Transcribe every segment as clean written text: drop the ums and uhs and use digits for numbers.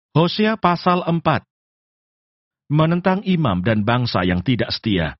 Hosea pasal 4. Menentang imam dan bangsa yang tidak setia.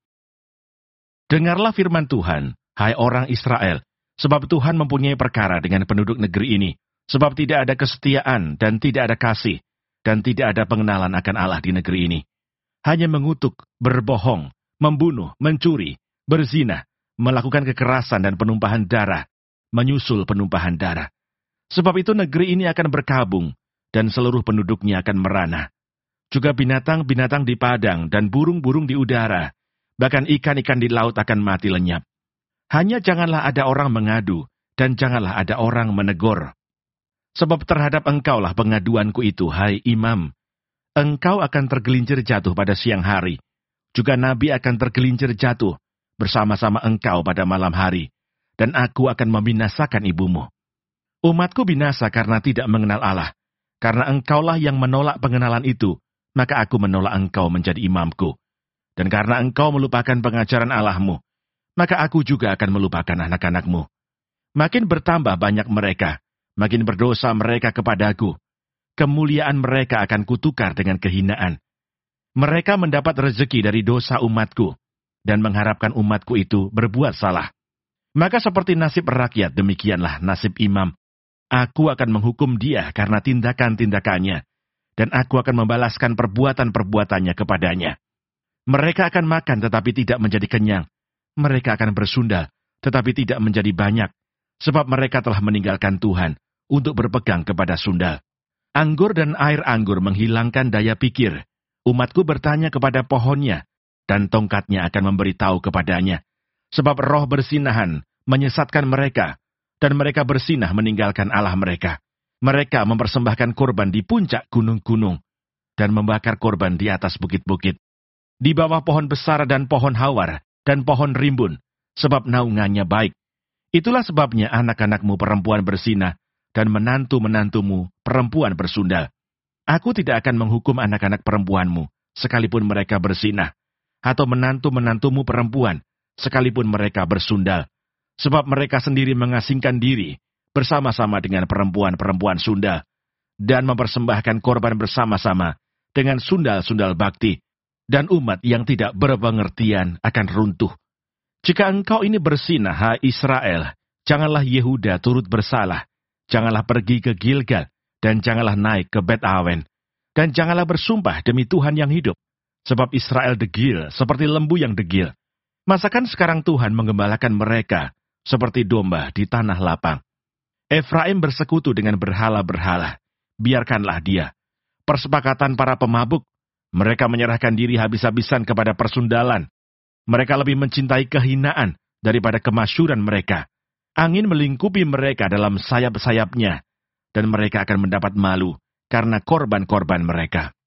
Dengarlah firman Tuhan, hai orang Israel, sebab Tuhan mempunyai perkara dengan penduduk negeri ini, sebab tidak ada kesetiaan dan tidak ada kasih, dan tidak ada pengenalan akan Allah di negeri ini. Hanya mengutuk, berbohong, membunuh, mencuri, berzina, melakukan kekerasan dan penumpahan darah, menyusul penumpahan darah. Sebab itu negeri ini akan berkabung, dan seluruh penduduknya akan merana. Juga binatang-binatang di padang dan burung-burung di udara, bahkan ikan-ikan di laut akan mati lenyap. Hanya janganlah ada orang mengadu, dan janganlah ada orang menegur. Sebab terhadap engkaulah pengaduanku itu, hai imam. Engkau akan tergelincir jatuh pada siang hari. Juga nabi akan tergelincir jatuh bersama-sama engkau pada malam hari. Dan aku akan membinasakan ibumu. Umatku binasa karena tidak mengenal Allah. Karena engkaulah yang menolak pengenalan itu, maka aku menolak engkau menjadi imamku. Dan karena engkau melupakan pengajaran Allahmu, maka aku juga akan melupakan anak-anakmu. Makin bertambah banyak mereka, makin berdosa mereka kepadaku. Kemuliaan mereka akan kutukar dengan kehinaan. Mereka mendapat rezeki dari dosa umatku, dan mengharapkan umatku itu berbuat salah. Maka seperti nasib rakyat, demikianlah nasib imam. Aku akan menghukum dia karena tindakan-tindakannya, dan aku akan membalaskan perbuatan-perbuatannya kepadanya. Mereka akan makan tetapi tidak menjadi kenyang. Mereka akan bersundal tetapi tidak menjadi banyak, sebab mereka telah meninggalkan Tuhan untuk berpegang kepada sundal. Anggur dan air anggur menghilangkan daya pikir. Umatku bertanya kepada pohonnya, dan tongkatnya akan memberitahu kepadanya. Sebab roh bersinahan menyesatkan mereka, dan mereka bersinah meninggalkan Allah mereka. Mereka mempersembahkan korban di puncak gunung-gunung, dan membakar korban di atas bukit-bukit. Di bawah pohon besar dan pohon hawar, dan pohon rimbun, sebab naungannya baik. Itulah sebabnya anak-anakmu perempuan bersinah, dan menantu-menantumu perempuan bersundal. Aku tidak akan menghukum anak-anak perempuanmu, sekalipun mereka bersinah, atau menantu-menantumu perempuan, sekalipun mereka bersundal. Sebab mereka sendiri mengasingkan diri bersama-sama dengan perempuan-perempuan sundal, dan mempersembahkan korban bersama-sama dengan sundal-sundal bakti, dan umat yang tidak berpengertian akan runtuh. Jika engkau ini bersinah, hai Israel, janganlah Yehuda turut bersalah, janganlah pergi ke Gilgal, dan janganlah naik ke Bet Awen, dan janganlah bersumpah demi Tuhan yang hidup, sebab Israel degil seperti lembu yang degil. Masakan sekarang Tuhan menggembalakan mereka seperti domba di tanah lapang. Efraim bersekutu dengan berhala-berhala, biarkanlah dia. Persepakatan para pemabuk, mereka menyerahkan diri habis-habisan kepada persundalan. Mereka lebih mencintai kehinaan daripada kemasyuran mereka. Angin melingkupi mereka dalam sayap-sayapnya, dan mereka akan mendapat malu karena korban-korban mereka.